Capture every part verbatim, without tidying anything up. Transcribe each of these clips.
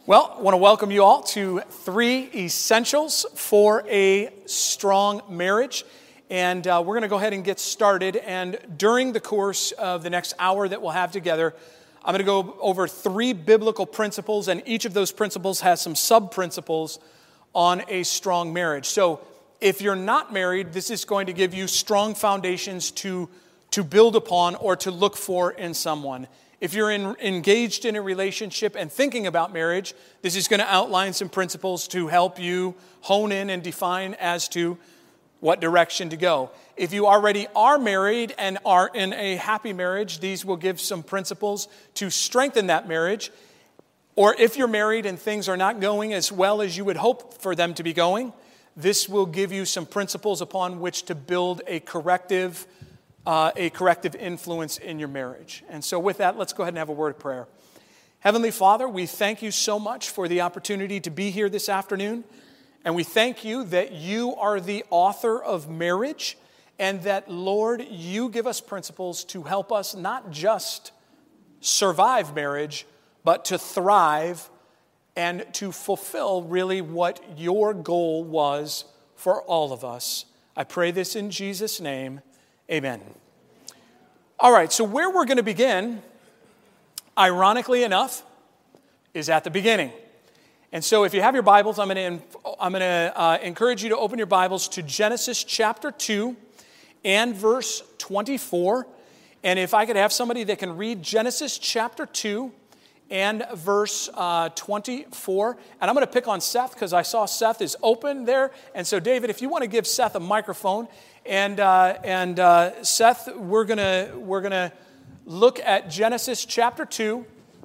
Well, I want to welcome you all to three essentials for a strong marriage. And uh, we're going to go ahead and get started. And during the course of the next hour that we'll have together, I'm going to go over three biblical principles, and each of those principles has some sub-principles on a strong marriage. So if you're not married, this is going to give you strong foundations to, to build upon or to look for in someone. If you're in, engaged in a relationship and thinking about marriage, this is going to outline some principles to help you hone in and define as to what direction to go. If you already are married and are in a happy marriage, these will give some principles to strengthen that marriage. Or if you're married and things are not going as well as you would hope for them to be going, this will give you some principles upon which to build a corrective Uh, a corrective influence in your marriage. And so with that, let's go ahead and have a word of prayer. Heavenly Father, we thank you so much for the opportunity to be here this afternoon. And we thank you that you are the author of marriage and that, Lord, you give us principles to help us not just survive marriage, but to thrive and to fulfill really what your goal was for all of us. I pray this in Jesus' name. Amen. All right, so where we're going to begin, ironically enough, is at the beginning. And so if you have your Bibles, I'm going to, I'm going to uh, encourage you to open your Bibles to Genesis chapter two and verse twenty-four. And if I could have somebody that can read Genesis chapter two and verse uh, twenty-four. And I'm going to pick on Seth because I saw Seth is open there. And so David, if you want to give Seth a microphone. And uh, and uh, Seth, we're gonna we're gonna look at Genesis chapter two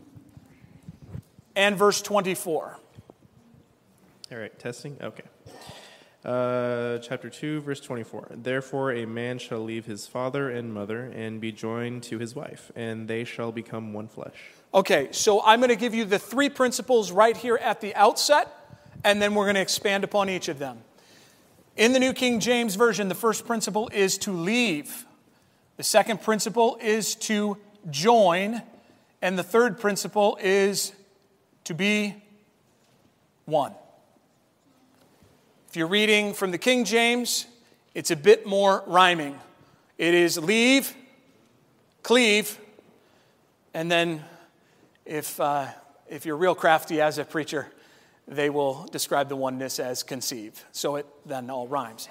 and verse twenty-four. All right, testing. Okay. Uh, chapter two, verse twenty-four. Therefore, a man shall leave his father and mother and be joined to his wife, and they shall become one flesh. Okay, so I'm going to give you the three principles right here at the outset, and then we're going to expand upon each of them. In the New King James Version, the first principle is to leave. The second principle is to join. And the third principle is to be one. If you're reading from the King James, it's a bit more rhyming. It is leave, cleave, and then if, uh, if you're real crafty as a preacher, they will describe the oneness as conceive. So it then all rhymes.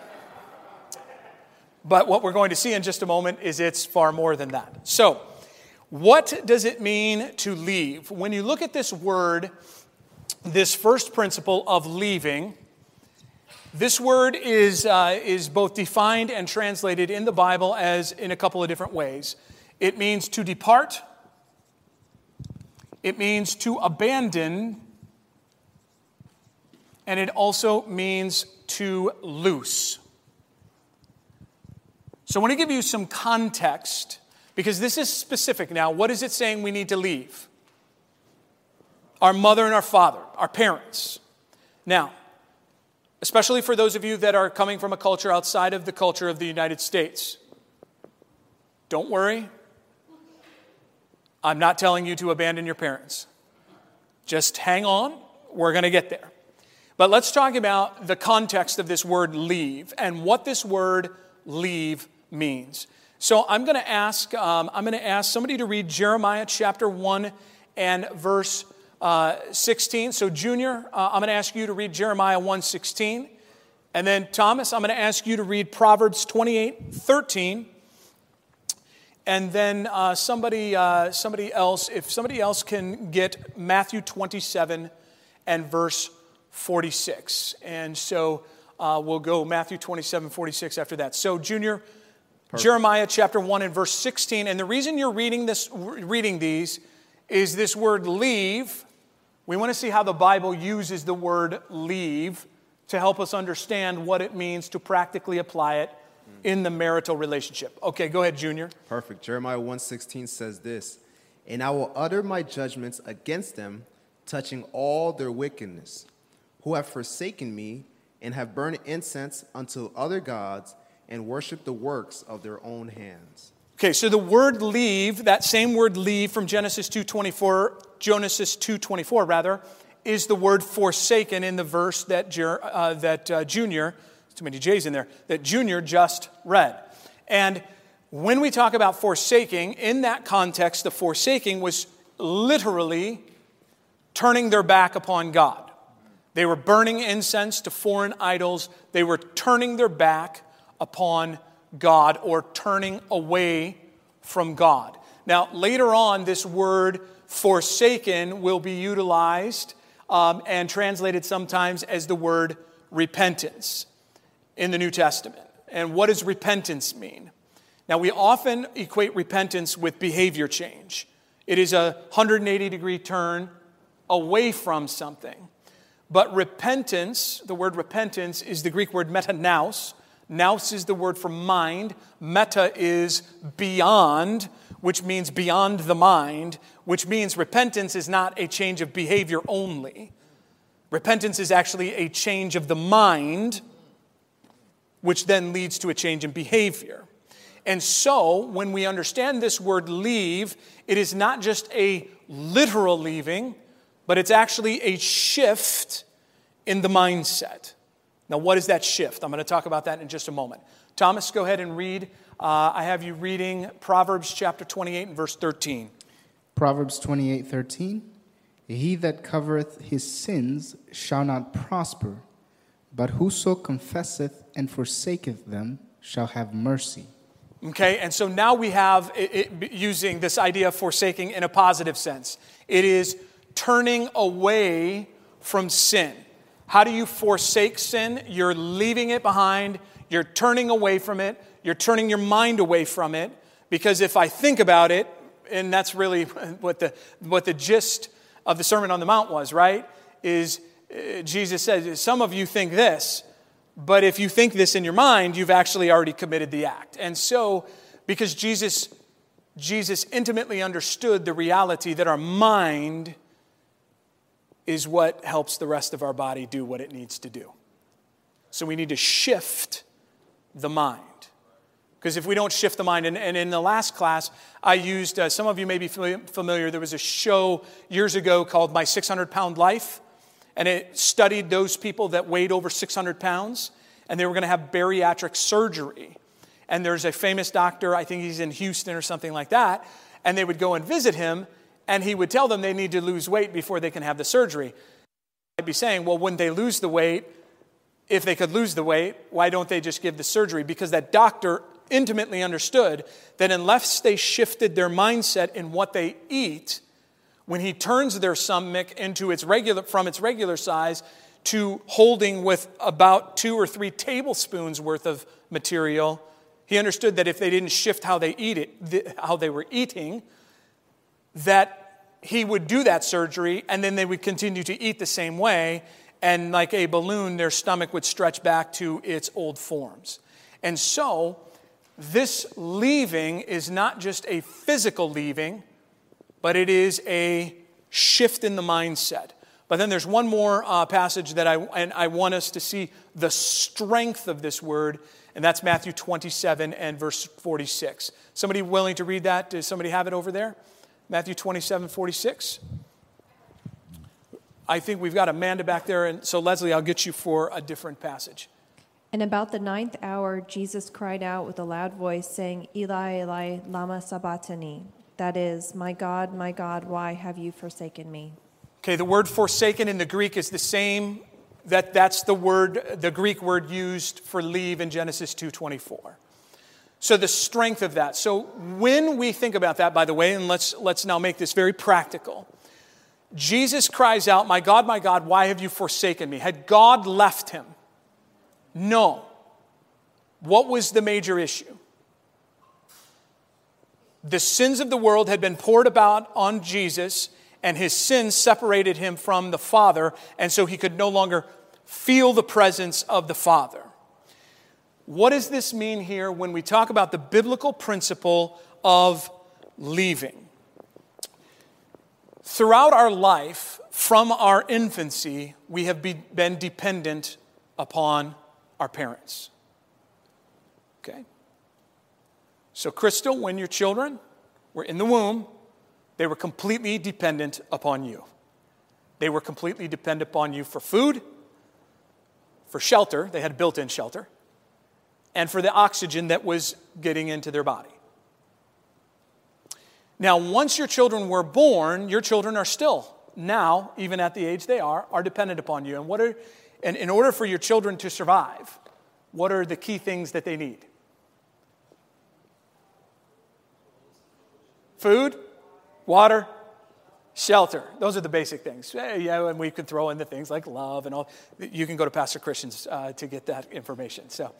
But what we're going to see in just a moment is it's far more than that. So what does it mean to leave? When you look at this word, this first principle of leaving, this word is, uh, is both defined and translated in the Bible as in a couple of different ways. It means to depart. It means to abandon. And it also means to loose. So I want to give you some context, because this is specific now. What is it saying we need to leave? Our mother and our father, our parents. Now, especially for those of you that are coming from a culture outside of the culture of the United States, don't worry. I'm not telling you to abandon your parents. Just hang on. We're going to get there. But let's talk about the context of this word leave and what this word leave means. So I'm going to ask um, I'm going to ask somebody to read Jeremiah chapter one and verse uh, sixteen. So Junior, uh, I'm going to ask you to read Jeremiah one sixteen. And then Thomas, I'm going to ask you to read Proverbs twenty-eight thirteen. And then uh, somebody uh, somebody else, if somebody else can get Matthew twenty-seven and verse forty-six. And so uh, we'll go Matthew twenty-seven, forty-six after that. So Junior, Perfect. Jeremiah chapter one and verse sixteen. And the reason you're reading this, reading these is this word leave. We want to see how the Bible uses the word leave to help us understand what it means to practically apply it in the marital relationship. Okay, go ahead, Junior. Perfect. Jeremiah one sixteen says this, "And I will utter my judgments against them, touching all their wickedness, who have forsaken me and have burned incense unto other gods and worshiped the works of their own hands." Okay, so the word leave, that same word leave from Genesis two twenty-four, Genesis two twenty-four rather, is the word forsaken in the verse that, Jer- uh, that uh, Junior, too many J's in there, that Junior just read. And when we talk about forsaking, in that context, the forsaking was literally turning their back upon God. They were burning incense to foreign idols. They were turning their back upon God or turning away from God. Now, later on, this word forsaken will be utilized um, and translated sometimes as the word repentance in the New Testament. And what does repentance mean? Now, we often equate repentance with behavior change. It is a one hundred eighty degree turn away from something. But repentance, the word repentance, is the Greek word metanous. Nous is the word for mind. Meta is beyond, which means beyond the mind, which means repentance is not a change of behavior only. Repentance is actually a change of the mind, which then leads to a change in behavior. And so, when we understand this word leave, it is not just a literal leaving, but it's actually a shift in the mindset. Now, what is that shift? I'm going to talk about that in just a moment. Thomas, go ahead and read. Uh, I have you reading Proverbs chapter twenty-eight and verse thirteen. Proverbs twenty-eight thirteen. He that covereth his sins shall not prosper, but whoso confesseth and forsaketh them shall have mercy. Okay, and so now we have it, it, using this idea of forsaking in a positive sense. It is turning away from sin. How do you forsake sin? You're leaving it behind. You're turning away from it. You're turning your mind away from it. Because if I think about it, and that's really what the what the gist of the Sermon on the Mount was, right? Is uh, Jesus said, some of you think this, but if you think this in your mind, you've actually already committed the act. And so, because Jesus, Jesus intimately understood the reality that our mind is what helps the rest of our body do what it needs to do. So we need to shift the mind. Because if we don't shift the mind, and, and in the last class, I used, uh, some of you may be familiar, there was a show years ago called My six hundred pound Life. And it studied those people that weighed over six hundred pounds, and they were going to have bariatric surgery. And there's a famous doctor, I think he's in Houston or something like that, and they would go and visit him, and he would tell them they need to lose weight before they can have the surgery. I'd be saying, well, wouldn't they lose the weight? If they could lose the weight, why don't they just give the surgery? Because that doctor intimately understood that unless they shifted their mindset in what they eat, when he turns their stomach into its regular, from its regular size to holding with about two or three tablespoons worth of material, he understood that if they didn't shift how they eat it, how they were eating, that he would do that surgery and then they would continue to eat the same way, and like a balloon, their stomach would stretch back to its old forms. And so, this leaving is not just a physical leaving, but it is a shift in the mindset. But then there's one more uh, passage that I and I want us to see the strength of this word, and that's Matthew twenty-seven and verse forty-six. Somebody willing to read that? Does somebody have it over there? Matthew twenty-seven, forty-six. I think we've got Amanda back there, and so Leslie, I'll get you for a different passage. And about the ninth hour, Jesus cried out with a loud voice, saying, Eli, Eli, lama sabachthani? That is, my God, my God, why have you forsaken me? Okay, the word forsaken in the Greek is the same. That, that's the word, the Greek word used for leave in Genesis two twenty-four. So the strength of that. So when we think about that, by the way, and let's, let's now make this very practical. Jesus cries out, my God, my God, why have you forsaken me? Had God left him? No. What was the major issue? The sins of the world had been poured about on Jesus, and his sins separated him from the Father, and so he could no longer feel the presence of the Father. What does this mean here when we talk about the biblical principle of leaving? Throughout our life, from our infancy, we have be, been dependent upon our parents. Okay? So, Crystal, when your children were in the womb, they were completely dependent upon you. They were completely dependent upon you for food, for shelter, they had built-in shelter, and for the oxygen that was getting into their body. Now, once your children were born, your children are still now, even at the age they are, are dependent upon you. And what are, and in order for your children to survive, what are the key things that they need? Food, water, shelter. Those are the basic things. Yeah, and we could throw in the things like love and all. You can go to Pastor Christian's uh, to get that information. So,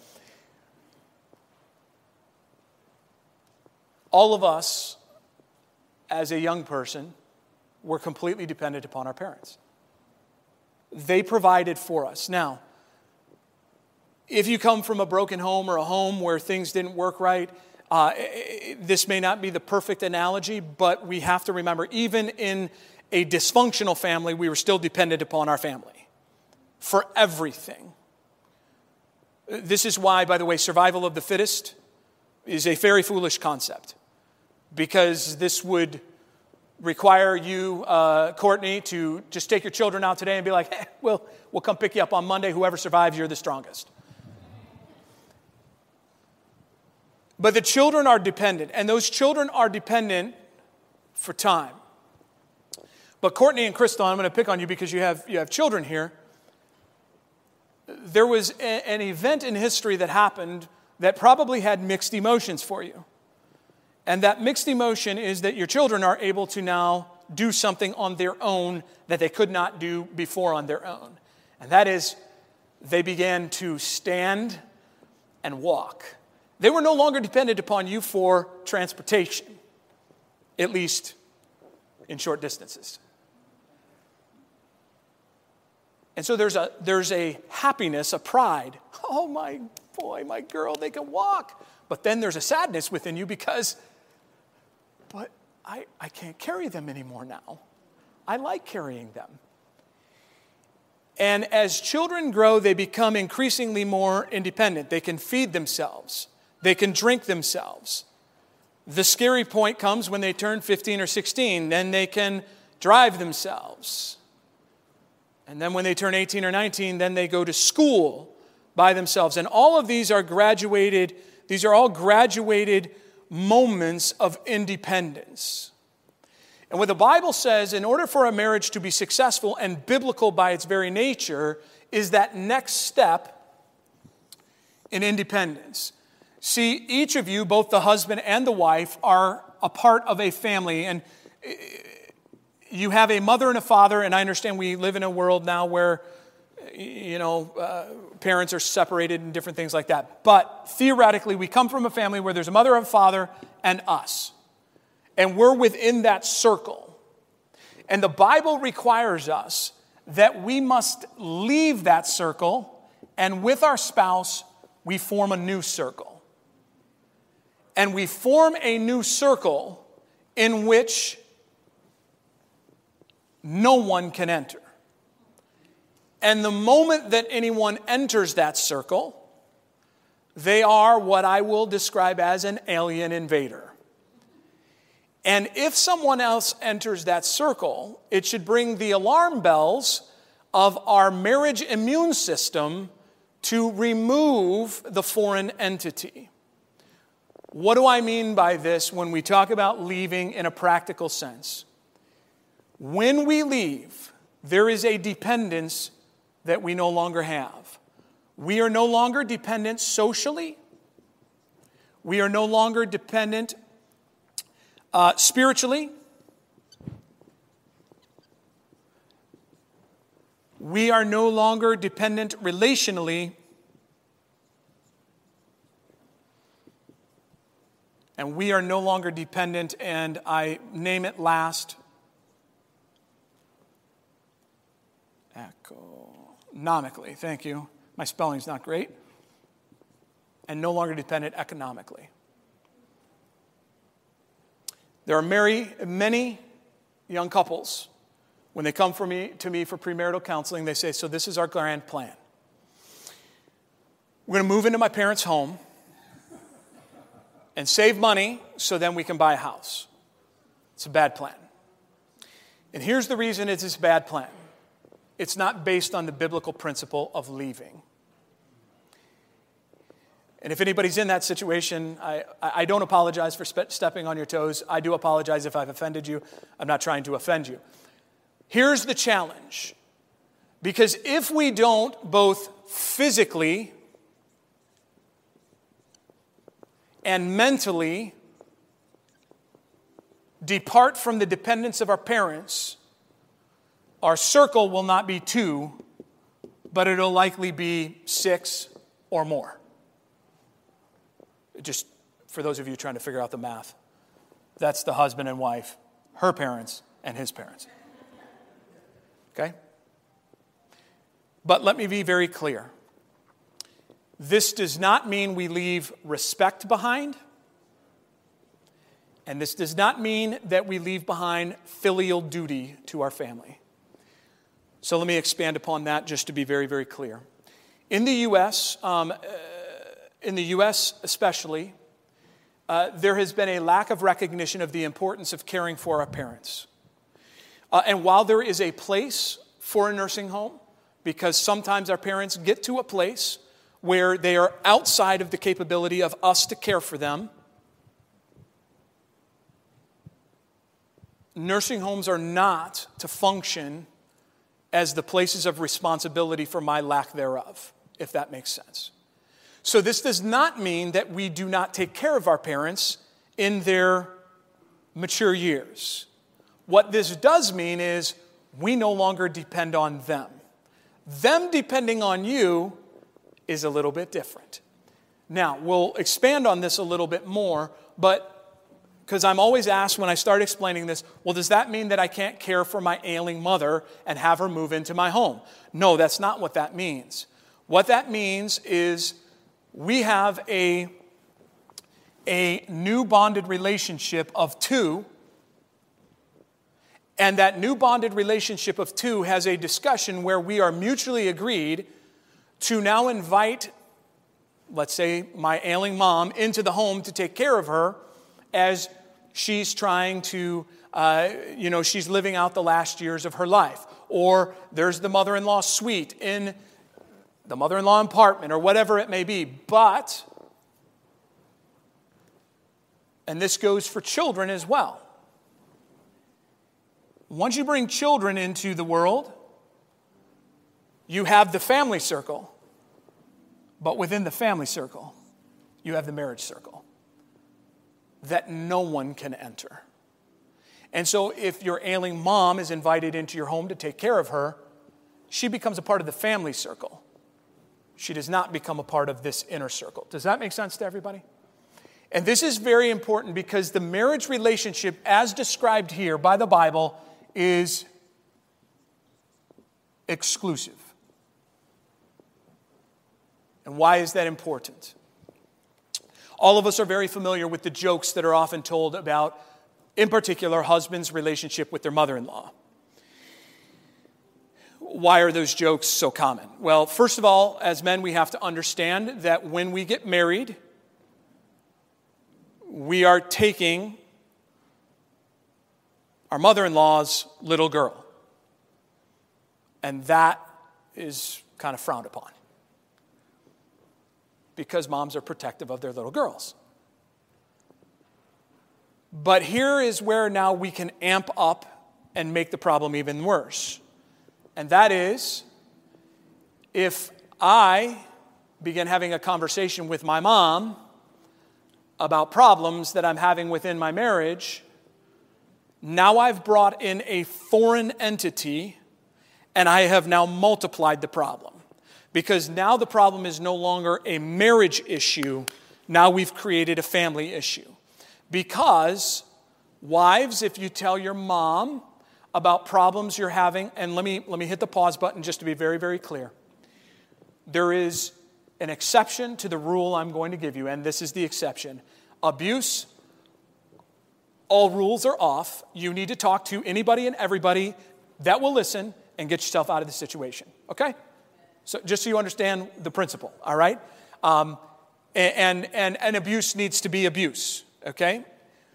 all of us, as a young person, were completely dependent upon our parents. They provided for us. Now, if you come from a broken home or a home where things didn't work right, uh, this may not be the perfect analogy, but we have to remember, even in a dysfunctional family, we were still dependent upon our family for everything. This is why, by the way, survival of the fittest is a very foolish concept, because this would require you, uh, Courtney, to just take your children out today and be like, hey, we'll, we'll come pick you up on Monday. Whoever survives, you're the strongest. But the children are dependent, and those children are dependent for time. But Courtney and Crystal, I'm going to pick on you because you have, you have children here. There was a, an event in history that happened that probably had mixed emotions for you. And that mixed emotion is that your children are able to now do something on their own that they could not do before on their own. And that is, they began to stand and walk. They were no longer dependent upon you for transportation, at least in short distances. And so there's a, there's a happiness, a pride. Oh, my boy, my girl, they can walk. But then there's a sadness within you because, but I, I can't carry them anymore now. I like carrying them. And as children grow, they become increasingly more independent. They can feed themselves. They can drink themselves. The scary point comes when they turn fifteen or sixteen. Then they can drive themselves. And then when they turn eighteen or nineteen, then they go to school by themselves. And all of these are graduated, these are all graduated moments of independence. And what the Bible says, in order for a marriage to be successful and biblical by its very nature, is that next step in independence. See, each of you, both the husband and the wife, are a part of a family. And you have a mother and a father, and I understand we live in a world now where, you know, uh, parents are separated and different things like that. But theoretically, we come from a family where there's a mother, a father, and us. And we're within that circle. And the Bible requires us that we must leave that circle, and with our spouse, we form a new circle. And we form a new circle in which no one can enter. And the moment that anyone enters that circle, they are what I will describe as an alien invader. And if someone else enters that circle, it should bring the alarm bells of our marriage immune system to remove the foreign entity. What do I mean by this when we talk about leaving in a practical sense? When we leave, there is a dependence that we no longer have. We are no longer dependent socially. We are no longer dependent Uh, spiritually. We are no longer dependent relationally. And we are no longer dependent, and I name it last, economically. Thank you. My spelling's not great. And no longer dependent economically. There are many, many young couples, when they come for me, to me for premarital counseling, they say, so this is our grand plan. We're going to move into my parents' home and save money so then we can buy a house. It's a bad plan. And here's the reason it's a bad plan. it's not based on the biblical principle of leaving. And if anybody's in that situation, I, I don't apologize for spe- stepping on your toes. I do apologize if I've offended you. I'm not trying to offend you. Here's the challenge. Because if we don't both physically and mentally depart from the dependence of our parents, our circle will not be two, but it'll likely be six or more. Just for those of you trying to figure out the math, that's the husband and wife, her parents and his parents. Okay? But let me be very clear. This does not mean we leave respect behind. And this does not mean that we leave behind filial duty to our family. So let me expand upon that just to be very, very clear. In the U S, um, uh, in the U S especially, uh, there has been a lack of recognition of the importance of caring for our parents. Uh, and while there is a place for a nursing home, because sometimes our parents get to a place where they are outside of the capability of us to care for them, nursing homes are not to function as the places of responsibility for my lack thereof, if that makes sense. So this does not mean that we do not take care of our parents in their mature years. What this does mean is we no longer depend on them. Them depending on you is a little bit different. Now, we'll expand on this a little bit more, but because I'm always asked when I start explaining this, well, does that mean that I can't care for my ailing mother and have her move into my home? No, that's not what that means. What that means is we have a, a new bonded relationship of two, and that new bonded relationship of two has a discussion where we are mutually agreed to now invite, let's say, my ailing mom into the home to take care of her as she's trying to, uh, you know, she's living out the last years of her life. Or there's the mother-in-law suite in the mother-in-law apartment or whatever it may be. But, and this goes for children as well, once you bring children into the world, you have the family circle. But within the family circle, you have the marriage circle that no one can enter. And so if your ailing mom is invited into your home to take care of her, she becomes a part of the family circle. She does not become a part of this inner circle. Does that make sense to everybody? And this is very important because the marriage relationship as described here by the Bible is exclusive. And why is that important? All of us are very familiar with the jokes that are often told about, in particular, husbands' relationship with their mother-in-law. Why are those jokes so common? Well, first of all, as men, we have to understand that when we get married, we are taking our mother-in-law's little girl. And that is kind of frowned upon, because moms are protective of their little girls. But here is where now we can amp up and make the problem even worse. And that is, if I begin having a conversation with my mom about problems that I'm having within my marriage, now I've brought in a foreign entity and I have now multiplied the problem. Because now the problem is no longer a marriage issue. Now we've created a family issue. Because, wives, if you tell your mom about problems you're having, and let me, let me hit the pause button just to be very, very clear. There is an exception to the rule I'm going to give you, and this is the exception. Abuse, all rules are off. You need to talk to anybody and everybody that will listen and get yourself out of the situation, okay? So just so you understand the principle, all right? Um, and, and, and abuse needs to be abuse, okay?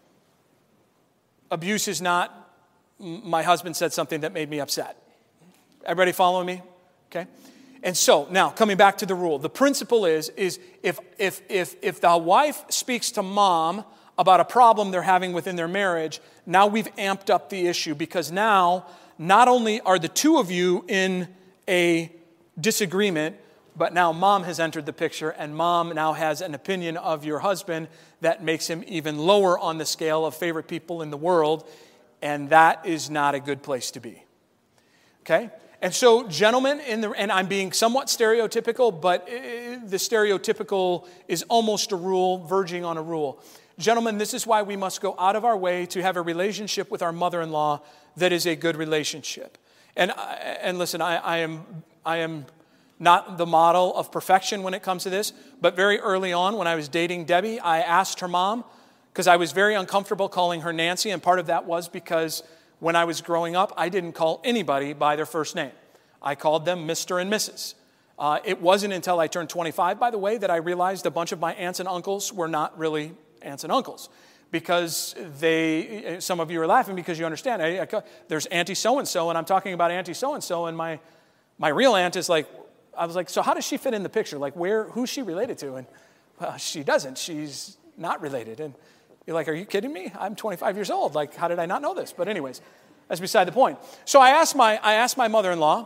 Abuse is not, my husband said something that made me upset. Everybody following me? Okay. And so now coming back to the rule, the principle is, is if, if, if, if the wife speaks to mom about a problem they're having within their marriage, now we've amped up the issue, because now not only are the two of you in a disagreement, but now mom has entered the picture, and mom now has an opinion of your husband that makes him even lower on the scale of favorite people in the world, and that is not a good place to be. Okay? And so, gentlemen, in the, and I'm being somewhat stereotypical, but the stereotypical is almost a rule, verging on a rule. Gentlemen, this is why we must go out of our way to have a relationship with our mother-in-law that is a good relationship. And and listen, I, I am I am not the model of perfection when it comes to this, but very early on when I was dating Debbie, I asked her mom, because I was very uncomfortable calling her Nancy, and part of that was because when I was growing up, I didn't call anybody by their first name. I called them Mister and Missus Uh, it wasn't until I turned twenty-five, by the way, that I realized a bunch of my aunts and uncles were not really aunts and uncles, because they, some of you are laughing because you understand, I, I, there's Auntie so-and-so, and I'm talking about Auntie so-and-so, and my, my real aunt is like, I was like, so how does she fit in the picture? Like, where, who's she related to? And well, she doesn't. She's not related. And you're like, are you kidding me? I'm twenty-five years old. Like, how did I not know this? But anyways, that's beside the point. So I asked my, I asked my mother-in-law,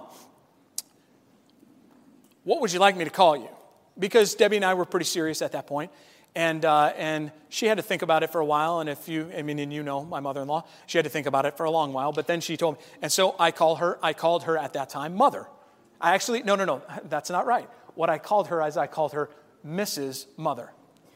what would you like me to call you? Because Debbie and I were pretty serious at that point. And uh, and she had to think about it for a while. And if you, I mean, and you know my mother-in-law, she had to think about it for a long while. But then she told me, and so I call her, I called her at that time Mother. I actually, no, no, no, that's not right. What I called her is I called her Missus Mother.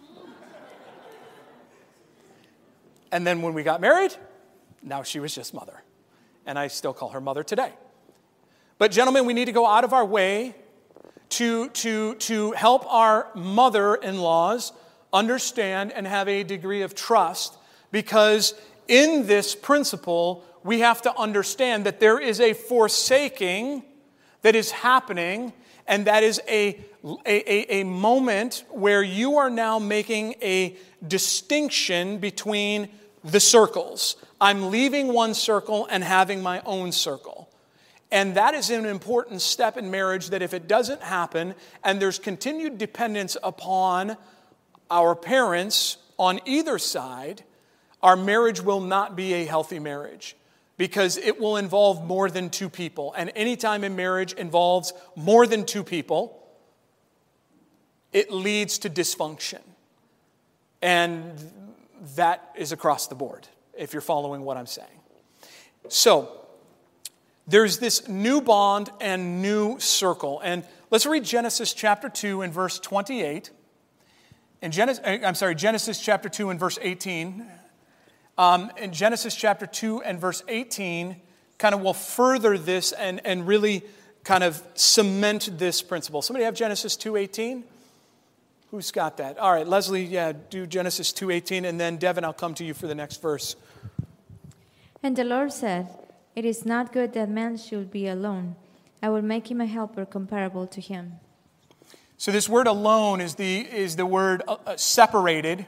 And then when we got married, now she was just Mother. And I still call her Mother today. But gentlemen, we need to go out of our way to, to, to help our mother-in-laws understand and have a degree of trust, because in this principle, we have to understand that there is a forsaking that is happening, and that is a, a, a moment where you are now making a distinction between the circles. I'm leaving one circle and having my own circle. And that is an important step in marriage, that if it doesn't happen and there's continued dependence upon our parents on either side, our marriage will not be a healthy marriage, because it will involve more than two people. And any time in marriage involves more than two people, it leads to dysfunction. And that is across the board, if you're following what I'm saying. So, there's this new bond and new circle. And let's read Genesis chapter two and verse twenty-eight. And Genesis, I'm sorry, Genesis chapter two and verse eighteen. Um, in Genesis chapter two and verse eighteen, kind of will further this and, and really kind of cement this principle. Somebody have Genesis two eighteen? Who's got that? All right, Leslie, yeah, do Genesis two eighteen, and then Devin, I'll come to you for the next verse. And the Lord said, "It is not good that man should be alone. I will make him a helper comparable to him." So this word alone is the, is the word uh, separated.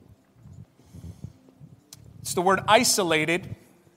It's the word isolated.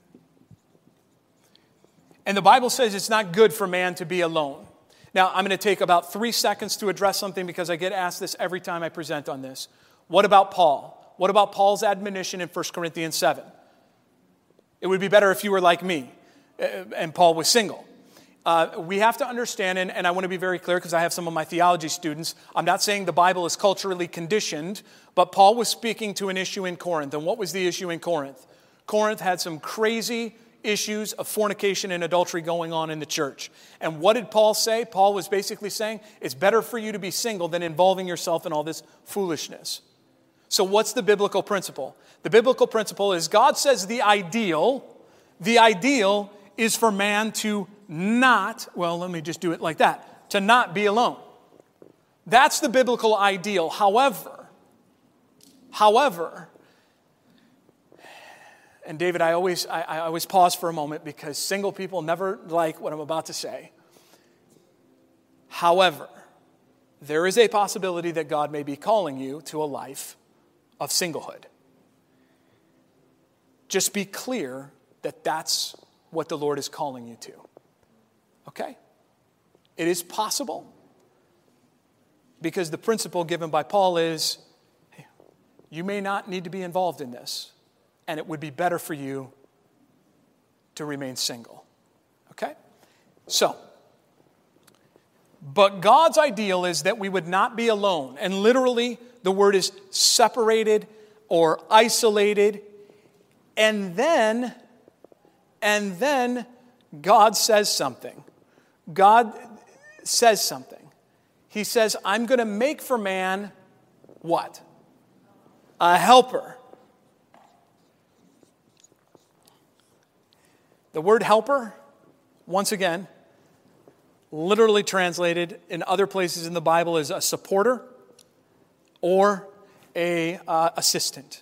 And the Bible says it's not good for man to be alone. Now, I'm going to take about three seconds to address something, because I get asked this every time I present on this. What about Paul? What about Paul's admonition in First Corinthians seven? It would be better if you were like me, and Paul was single. Uh, we have to understand, and, and I want to be very clear, because I have some of my theology students, I'm not saying the Bible is culturally conditioned, but Paul was speaking to an issue in Corinth. And what was the issue in Corinth? Corinth had some crazy issues of fornication and adultery going on in the church. And what did Paul say? Paul was basically saying, it's better for you to be single than involving yourself in all this foolishness. So what's the biblical principle? The biblical principle is, God says the ideal, the ideal is for man to not, well, let me just do it like that, to not be alone. That's the biblical ideal. However, however, and David, I always, I, I always pause for a moment, because single people never like what I'm about to say. However, there is a possibility that God may be calling you to a life of singlehood. Just be clear that that's what the Lord is calling you to. Okay? It is possible, because the principle given by Paul is, hey, you may not need to be involved in this, and it would be better for you to remain single. Okay? So, but God's ideal is that we would not be alone. And literally, the word is separated or isolated. And then, and then God says something. God says something. He says, I'm going to make for man what? A helper. The word helper, once again, literally translated in other places in the Bible as a supporter or a uh, assistant.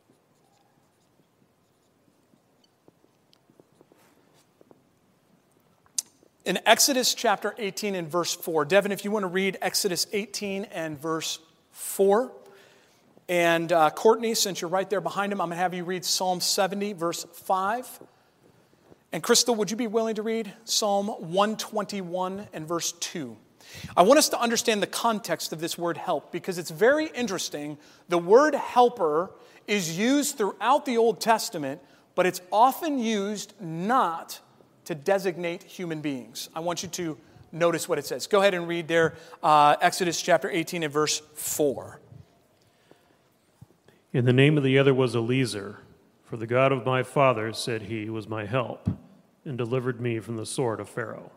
In Exodus chapter eighteen and verse four, Devin, if you want to read Exodus eighteen and verse four, and uh, Courtney, since you're right there behind him, I'm going to have you read Psalm seventy, verse five. And Crystal, would you be willing to read Psalm one twenty-one and verse two? I want us to understand the context of this word help, because it's very interesting. The word helper is used throughout the Old Testament, but it's often used not to designate human beings. I want you to notice what it says. Go ahead and read there, uh, Exodus chapter eighteen and verse four. And the name of the other was Eliezer, for the God of my father, said he, was my help, and delivered me from the sword of Pharaoh.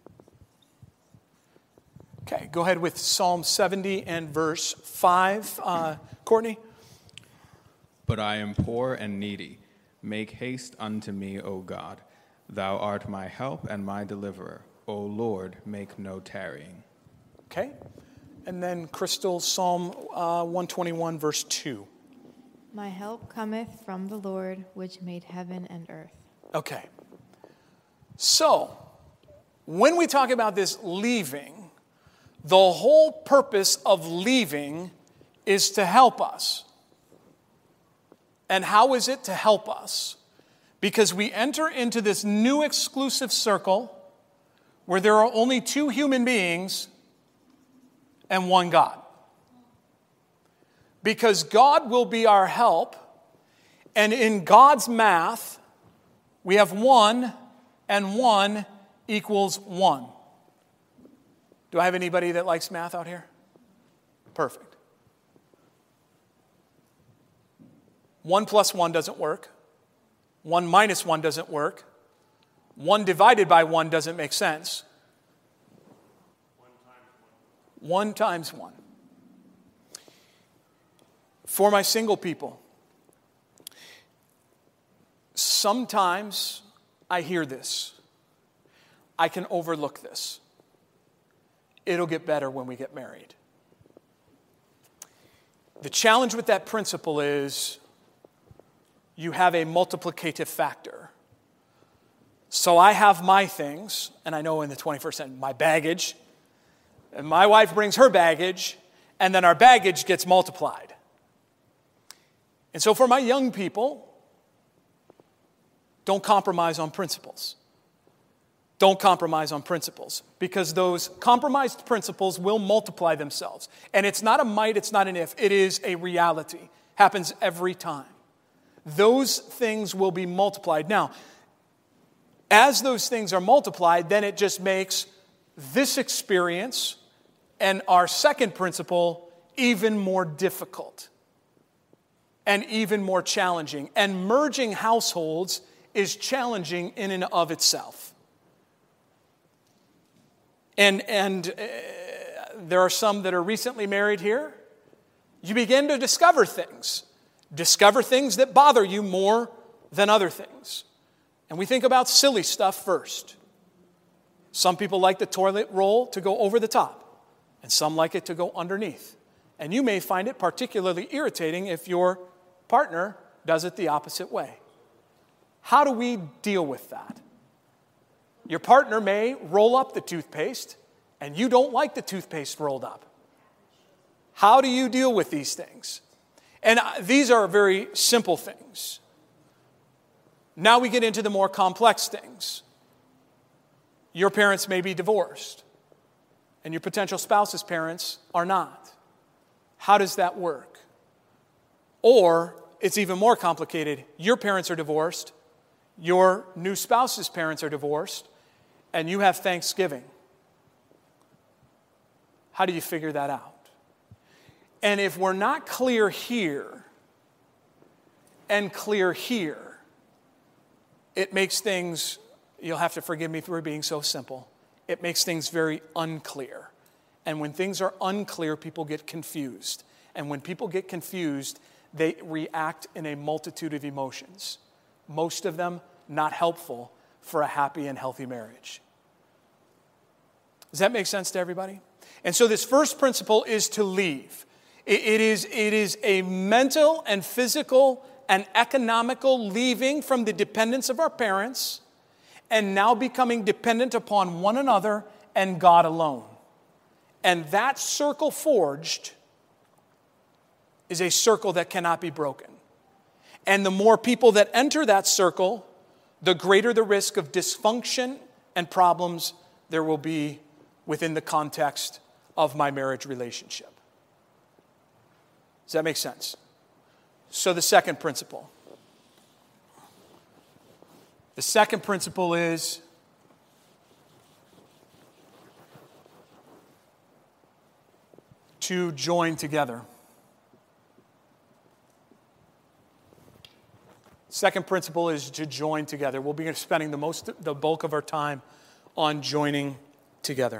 Okay, go ahead with Psalm seventy and verse five. Uh, Courtney? But I am poor and needy. Make haste unto me, O God. Thou art my help and my deliverer. O Lord, make no tarrying. Okay, and then Crystal, Psalm uh, one twenty-one, verse two. My help cometh from the Lord, which made heaven and earth. Okay, so when we talk about this leaving, the whole purpose of leaving is to help us. And how is it to help us? Because we enter into this new exclusive circle where there are only two human beings and one God. Because God will be our help, and in God's math, we have one and one equals one. Do I have anybody that likes math out here? Perfect. One plus one doesn't work. One minus one doesn't work. One divided by one doesn't make sense. One times one. For my single people, sometimes I hear this. I can overlook this. It'll get better when we get married. The challenge with that principle is you have a multiplicative factor. So I have my things, and I know in the twenty-first century, my baggage, and my wife brings her baggage, and then our baggage gets multiplied. And so for my young people, don't compromise on principles. Don't compromise on principles, because those compromised principles will multiply themselves. And it's not a might, it's not an if, it is a reality. Happens every time. Those things will be multiplied. Now, as those things are multiplied, then it just makes this experience and our second principle even more difficult and even more challenging. And merging households is challenging in and of itself. And, and uh, there are some that are recently married here. You begin to discover things. Discover things that bother you more than other things. And we think about silly stuff first. Some people like the toilet roll to go over the top, and some like it to go underneath. And you may find it particularly irritating if your partner does it the opposite way. How do we deal with that? Your partner may roll up the toothpaste, and you don't like the toothpaste rolled up. How do you deal with these things? And these are very simple things. Now we get into the more complex things. Your parents may be divorced, and your potential spouse's parents are not. How does that work? Or, it's even more complicated. Your parents are divorced, your new spouse's parents are divorced, and you have Thanksgiving. How do you figure that out? And if we're not clear here and clear here, it makes things, you'll have to forgive me for being so simple, it makes things very unclear. And when things are unclear, people get confused. And when people get confused, they react in a multitude of emotions. Most of them not helpful for a happy and healthy marriage. Does that make sense to everybody? And so this first principle is to leave. It, it, is, it is a mental and physical and economical leaving from the dependence of our parents and now becoming dependent upon one another and God alone. And that circle forged is a circle that cannot be broken. And the more people that enter that circle, the greater the risk of dysfunction and problems there will be within the context of my marriage relationship. Does that make sense? So the second principle. The second principle is to join together. Second principle is to join together. We'll be spending the most, the bulk of our time on joining together.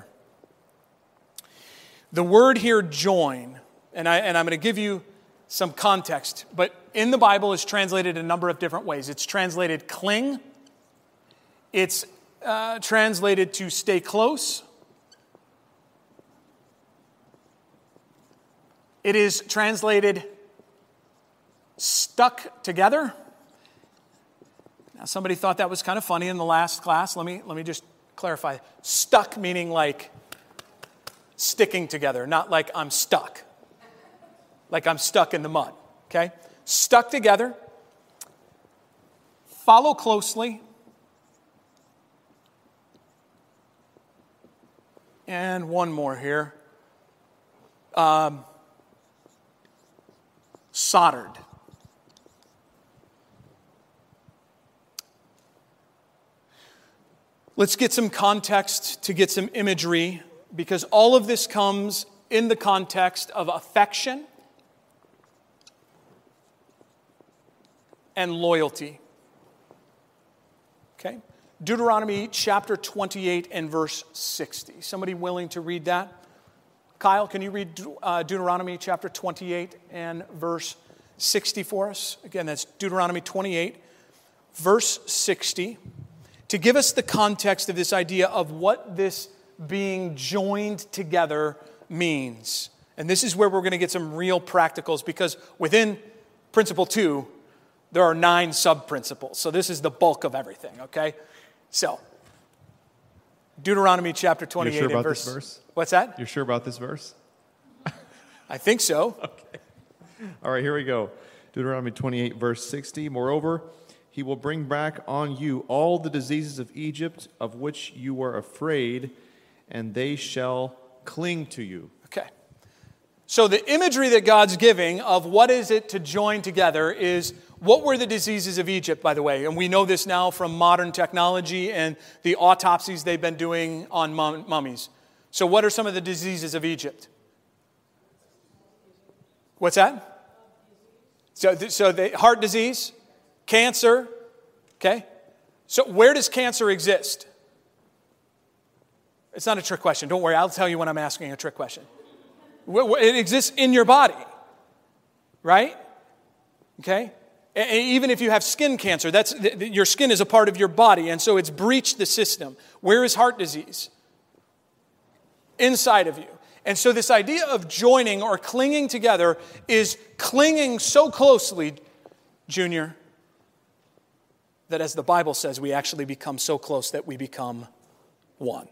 The word here, join, and, I, and I'm going to give you some context, but in the Bible is translated a number of different ways. It's translated cling. It's uh, translated to stay close. It is translated stuck together. Now, somebody thought that was kind of funny in the last class. Let me, let me just clarify. Stuck meaning like sticking together, not like I'm stuck. Like I'm stuck in the mud, okay? Stuck together. Follow closely. And one more here. Um, soldered. Let's get some context to get some imagery, because all of this comes in the context of affection and loyalty. Okay? Deuteronomy chapter twenty-eight and verse sixty. Somebody willing to read that? Kyle, can you read uh, Deuteronomy chapter twenty-eight and verse sixty for us? Again, that's Deuteronomy twenty-eight, verse sixty. To give us the context of this idea of what this being joined together means. And this is where we're going to get some real practicals, because within principle two, there are nine sub-principles. So this is the bulk of everything, okay? So, Deuteronomy chapter twenty-eight. You're sure about and verse, this verse? What's that? You're sure about this verse? I think so. Okay. All right, here we go. Deuteronomy twenty-eight, verse sixty. Moreover, he will bring back on you all the diseases of Egypt of which you were afraid, and they shall cling to you. Okay. So the imagery that God's giving of what is it to join together is, what were the diseases of Egypt, by the way? And we know this now from modern technology and the autopsies they've been doing on mum- mummies. So what are some of the diseases of Egypt? What's that? So, so the heart disease, cancer, okay? So where does cancer exist? It's not a trick question. Don't worry, I'll tell you when I'm asking a trick question. It exists in your body, right? Okay? Even if you have skin cancer, that's your skin is a part of your body, and so it's breached the system. Where is heart disease? Inside of you. And so this idea of joining or clinging together is clinging so closely, Junior, that as the Bible says, we actually become so close that we become one.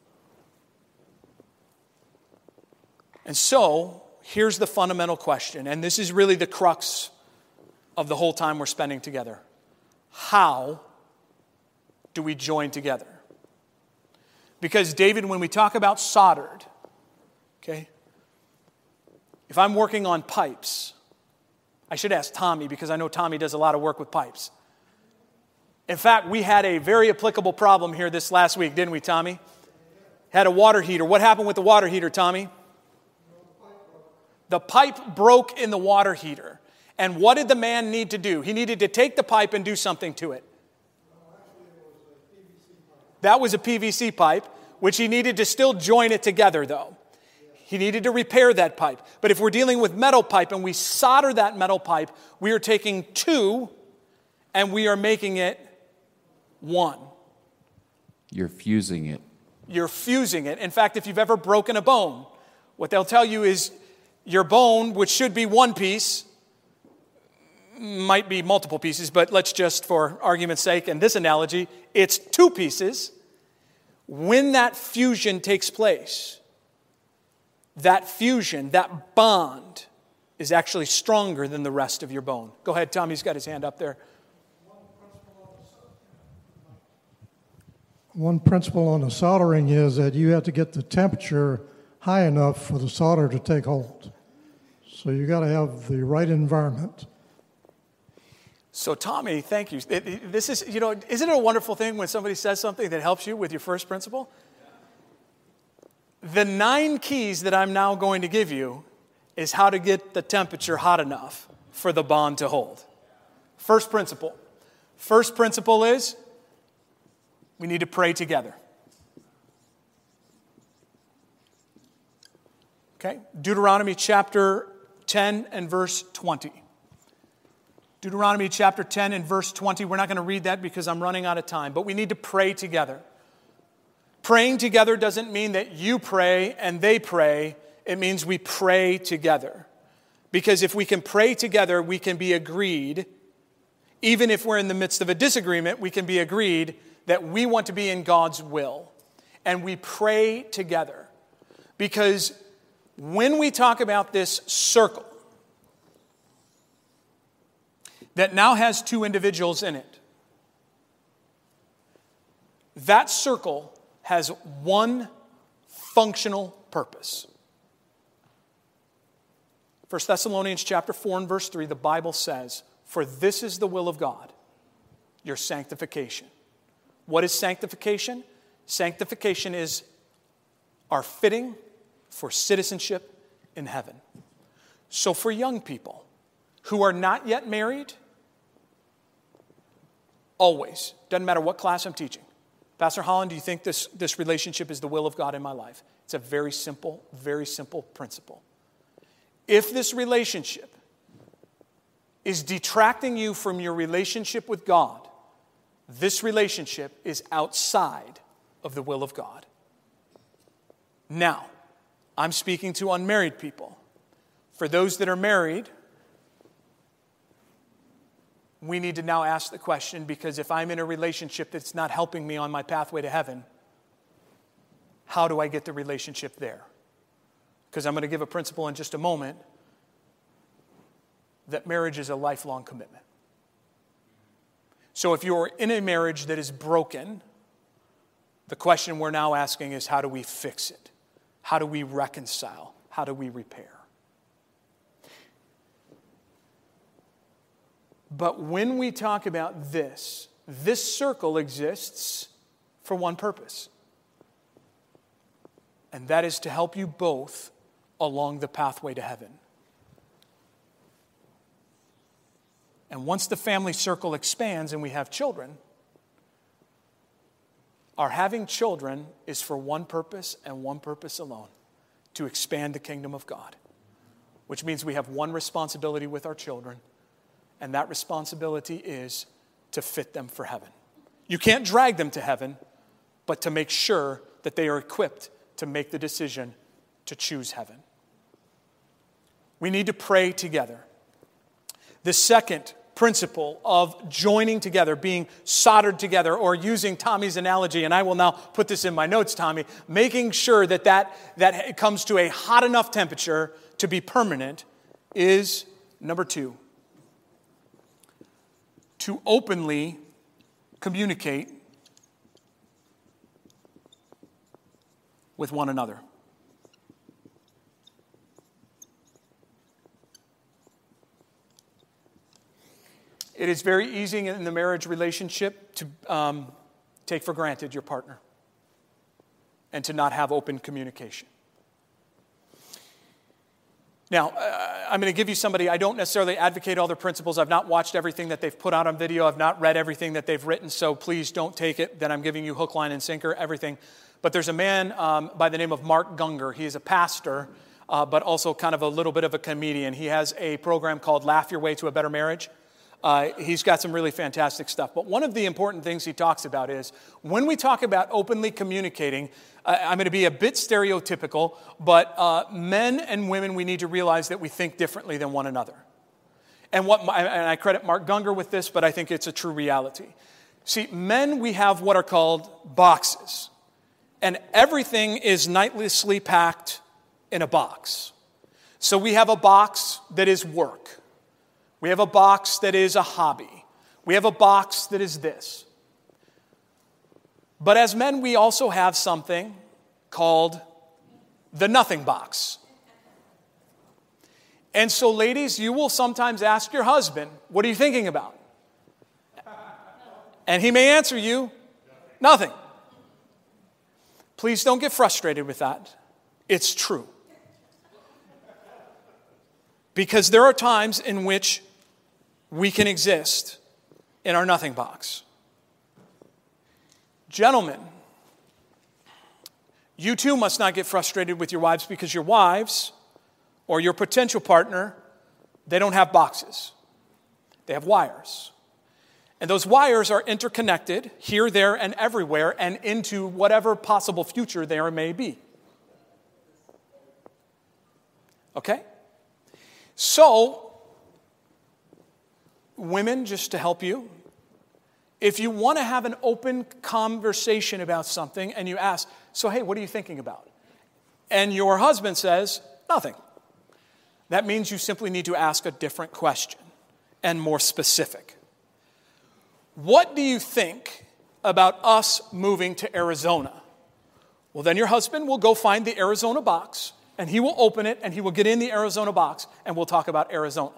And so, here's the fundamental question, and this is really the crux of the whole time we're spending together. How do we join together? Because, David, when we talk about soldered, okay, if I'm working on pipes, I should ask Tommy because I know Tommy does a lot of work with pipes. In fact, we had a very applicable problem here this last week, didn't we, Tommy? Had a water heater. What happened with the water heater, Tommy? The pipe broke in the water heater. And what did the man need to do? He needed to take the pipe and do something to it. That was a P V C pipe, which he needed to still join it together, though. He needed to repair that pipe. But if we're dealing with metal pipe and we solder that metal pipe, we are taking two and we are making it one. You're fusing it. You're fusing it. In fact, if you've ever broken a bone, what they'll tell you is your bone, which should be one piece, might be multiple pieces, but let's just, for argument's sake, and this analogy, it's two pieces. When that fusion takes place, that fusion, that bond, is actually stronger than the rest of your bone. Go ahead, Tommy's got his hand up there. One principle on the soldering is that you have to get the temperature high enough for the solder to take hold. So you got to have the right environment. So, Tommy, thank you. It, it, this is, you know, isn't it a wonderful thing when somebody says something that helps you with your first principle? The nine keys that I'm now going to give you is how to get the temperature hot enough for the bond to hold. First principle. First principle is we need to pray together. Okay? Deuteronomy chapter ten and verse twenty. Deuteronomy chapter ten and verse twenty. We're not going to read that because I'm running out of time, but we need to pray together. Praying together doesn't mean that you pray and they pray. It means we pray together. Because if we can pray together, we can be agreed. Even if we're in the midst of a disagreement, we can be agreed that we want to be in God's will. And we pray together. Because when we talk about this circle that now has two individuals in it, that circle has one functional purpose. First Thessalonians chapter four and verse three, the Bible says, "For this is the will of God, your sanctification." What is sanctification? Sanctification is our fitting for citizenship in heaven. So for young people who are not yet married, always, doesn't matter what class I'm teaching. Pastor Holland, do you think this, this relationship is the will of God in my life? It's a very simple, very simple principle. If this relationship is detracting you from your relationship with God, this relationship is outside of the will of God. Now, I'm speaking to unmarried people. For those that are married, we need to now ask the question, because if I'm in a relationship that's not helping me on my pathway to heaven, how do I get the relationship there? Because I'm going to give a principle in just a moment that marriage is a lifelong commitment. So if you're in a marriage that is broken, the question we're now asking is, how do we fix it? How do we reconcile? How do we repair? But when we talk about this, this circle exists for one purpose. And that is to help you both along the pathway to heaven. And once the family circle expands and we have children, our having children is for one purpose and one purpose alone, to expand the kingdom of God. Which means we have one responsibility with our children, and that responsibility is to fit them for heaven. You can't drag them to heaven, but to make sure that they are equipped to make the decision to choose heaven. We need to pray together. The second principle of joining together, being soldered together, or using Tommy's analogy, and I will now put this in my notes, Tommy, making sure that that, that it comes to a hot enough temperature to be permanent, is number two, to openly communicate with one another. It is very easy in the marriage relationship to um, take for granted your partner and to not have open communication. Now, uh, I'm going to give you somebody, I don't necessarily advocate all their principles. I've not watched everything that they've put out on video. I've not read everything that they've written, so please don't take it that I'm giving you hook, line, and sinker, everything. But there's a man um, by the name of Mark Gungor. He is a pastor, uh, but also kind of a little bit of a comedian. He has a program called Laugh Your Way to a Better Marriage. Uh, he's got some really fantastic stuff. But one of the important things he talks about is when we talk about openly communicating, uh, I'm going to be a bit stereotypical, but uh, men and women, we need to realize that we think differently than one another. And what my, and I credit Mark Gungor with this, but I think it's a true reality. See, men, we have what are called boxes. And everything is nightlessly packed in a box. So we have a box that is work. We have a box that is a hobby. We have a box that is this. But as men, we also have something called the nothing box. And so, ladies, you will sometimes ask your husband, what are you thinking about? And he may answer you, nothing. Please don't get frustrated with that. It's true. Because there are times in which we can exist in our nothing box. Gentlemen, you too must not get frustrated with your wives because your wives or your potential partner, they don't have boxes. They have wires. And those wires are interconnected here, there, and everywhere and into whatever possible future there may be. Okay? So, women, just to help you, if you want to have an open conversation about something and you ask, so hey, what are you thinking about? And your husband says, nothing. That means you simply need to ask a different question and more specific. What do you think about us moving to Arizona? Well, then your husband will go find the Arizona box and he will open it and he will get in the Arizona box and we'll talk about Arizona.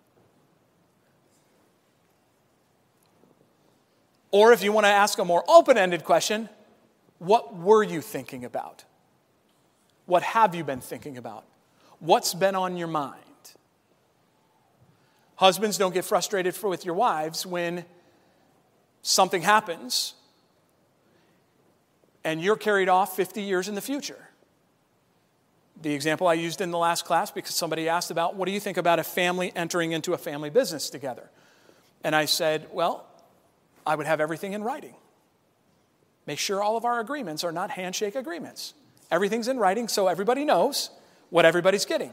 Or if you want to ask a more open-ended question, what were you thinking about? What have you been thinking about? What's been on your mind? Husbands, don't get frustrated with your wives when something happens and you're carried off fifty years in the future. The example I used in the last class, because somebody asked about, what do you think about a family entering into a family business together? And I said, well, I would have everything in writing. Make sure all of our agreements are not handshake agreements. Everything's in writing so everybody knows what everybody's getting.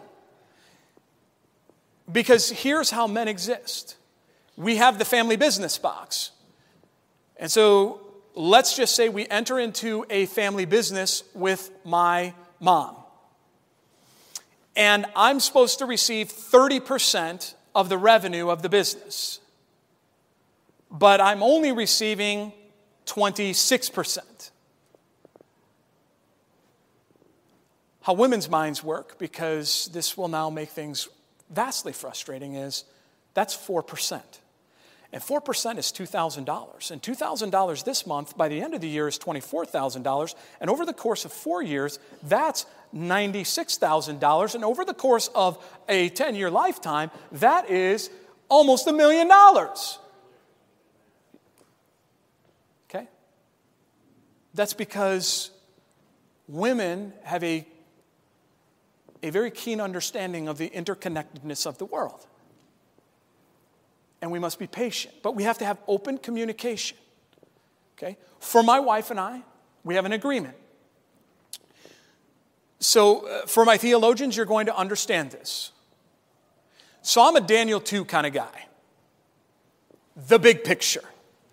Because here's how men exist. We have the family business box. And so let's just say we enter into a family business with my mom. And I'm supposed to receive thirty percent of the revenue of the business. But I'm only receiving twenty-six percent. How women's minds work, because this will now make things vastly frustrating, is that's four percent. And four percent is two thousand dollars. And two thousand dollars this month, by the end of the year, is twenty-four thousand dollars. And over the course of four years, that's ninety-six thousand dollars. And over the course of a ten-year lifetime, that is almost a million dollars. Okay? That's because women have a, a very keen understanding of the interconnectedness of the world. And we must be patient. But we have to have open communication. Okay? For my wife and I, we have an agreement. So uh, for my theologians, you're going to understand this. So I'm a Daniel two kind of guy. The big picture.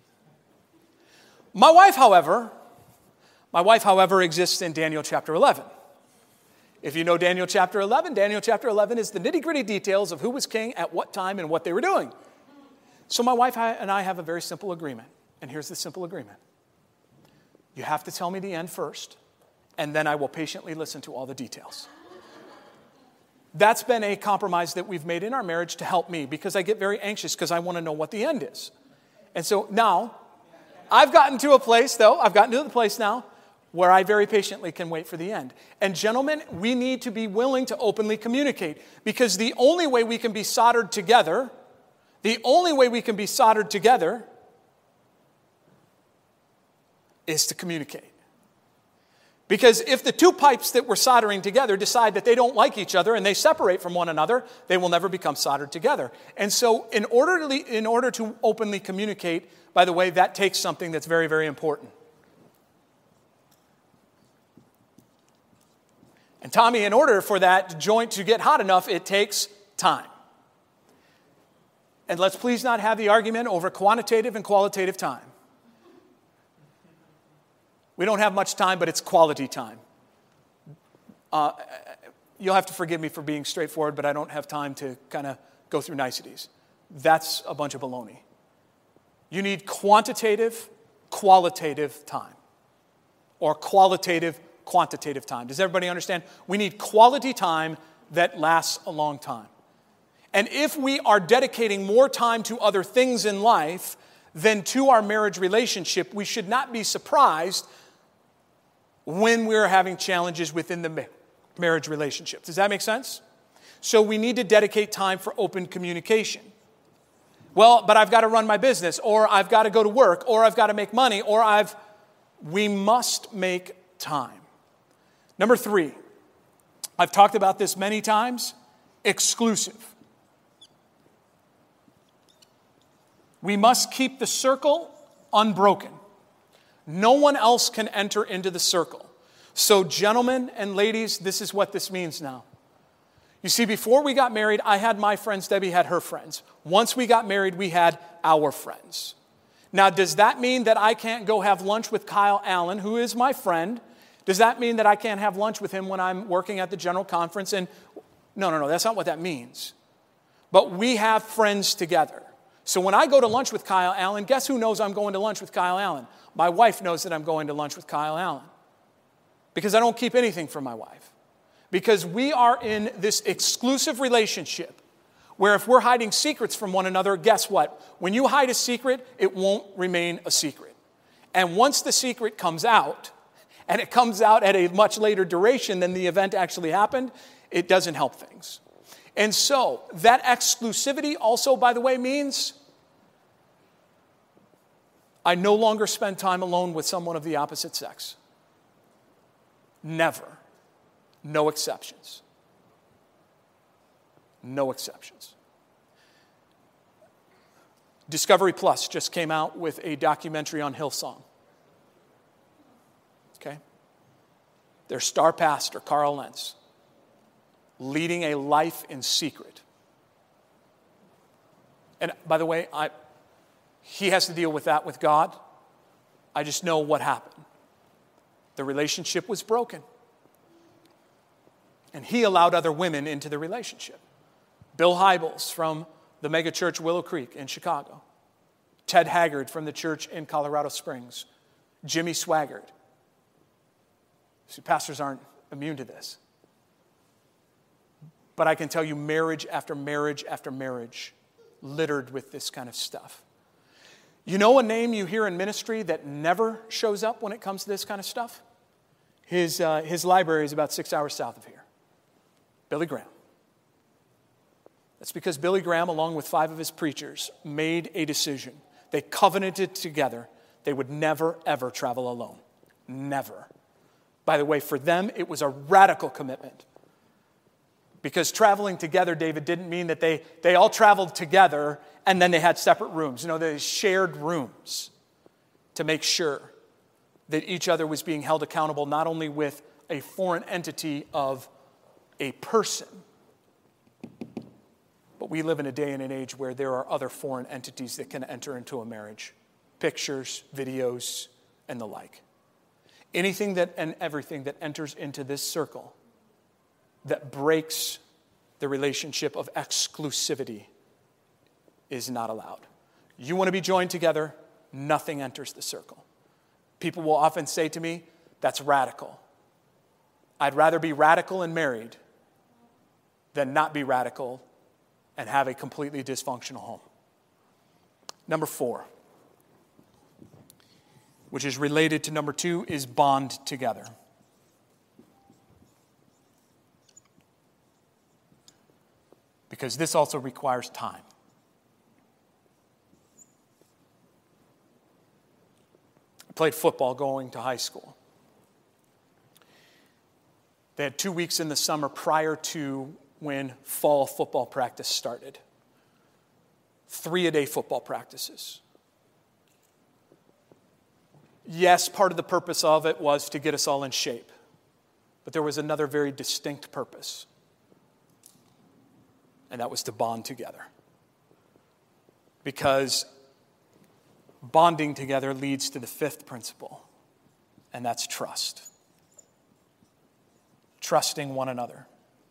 My wife, however, my wife, however, exists in Daniel chapter eleven. If you know Daniel chapter eleven, Daniel chapter eleven is the nitty-gritty details of who was king at what time and what they were doing. So my wife and I have a very simple agreement. And here's the simple agreement. You have to tell me the end first, and then I will patiently listen to all the details. That's been a compromise that we've made in our marriage to help me, because I get very anxious because I want to know what the end is. And so now, I've gotten to a place, though, I've gotten to the place now where I very patiently can wait for the end. And gentlemen, we need to be willing to openly communicate, because the only way we can be soldered together, the only way we can be soldered together is to communicate. Because if the two pipes that we're soldering together decide that they don't like each other and they separate from one another, they will never become soldered together. And so in order to, in order to openly communicate, by the way, that takes something that's very, very important. And Tommy, in order for that joint to get hot enough, it takes time. And let's please not have the argument over quantitative and qualitative time. We don't have much time, but it's quality time. Uh, you'll have to forgive me for being straightforward, but I don't have time to kind of go through niceties. That's a bunch of baloney. You need quantitative, qualitative time. Or qualitative, quantitative time. Does everybody understand? We need quality time that lasts a long time. And if we are dedicating more time to other things in life than to our marriage relationship, we should not be surprised when we're having challenges within the marriage relationship. Does that make sense? So we need to dedicate time for open communication. Well, but I've got to run my business, or I've got to go to work, or I've got to make money, or I've... We must make time. Number three, I've talked about this many times, exclusive. We must keep the circle unbroken. No one else can enter into the circle. So gentlemen and ladies, this is what this means now. You see, before we got married, I had my friends, Debbie had her friends. Once we got married, we had our friends. Now, does that mean that I can't go have lunch with Kyle Allen, who is my friend? Does that mean that I can't have lunch with him when I'm working at the general conference? And no, no, no, that's not what that means. But we have friends together. So when I go to lunch with Kyle Allen, guess who knows I'm going to lunch with Kyle Allen? My wife knows that I'm going to lunch with Kyle Allen. Because I don't keep anything from my wife. Because we are in this exclusive relationship where if we're hiding secrets from one another, guess what? When you hide a secret, it won't remain a secret. And once the secret comes out, and it comes out at a much later duration than the event actually happened, it doesn't help things. And so, that exclusivity also, by the way, means I no longer spend time alone with someone of the opposite sex. Never. No exceptions. No exceptions. Discovery Plus just came out with a documentary on Hillsong. Okay? Their star pastor, Carl Lentz, leading a life in secret. And by the way, I, he has to deal with that with God. I just know what happened. The relationship was broken. And he allowed other women into the relationship. Bill Hybels from the megachurch Willow Creek in Chicago. Ted Haggard from the church in Colorado Springs. Jimmy Swaggart. See, pastors aren't immune to this. But I can tell you marriage after marriage after marriage littered with this kind of stuff. You know a name you hear in ministry that never shows up when it comes to this kind of stuff? His, uh, his library is about six hours south of here. Billy Graham. That's because Billy Graham, along with five of his preachers, made a decision. They covenanted together. They would never, ever travel alone. Never. By the way, for them, it was a radical commitment. Because traveling together, David, didn't mean that they, they all traveled together and then they had separate rooms. You know, they shared rooms to make sure that each other was being held accountable not only with a foreign entity of a person, but we live in a day and an age where there are other foreign entities that can enter into a marriage. Pictures, videos, and the like. Anything that and everything that enters into this circle that breaks the relationship of exclusivity is not allowed. You want to be joined together, nothing enters the circle. People will often say to me, that's radical. I'd rather be radical and married than not be radical and have a completely dysfunctional home. Number four, which is related to number two, is bond together. Because this also requires time. I played football going to high school. They had two weeks in the summer prior to when fall football practice started. Three-a-day football practices. Yes, part of the purpose of it was to get us all in shape. But there was another very distinct purpose. And that was to bond together. Because bonding together leads to the fifth principle, and that's trust. Trusting one another.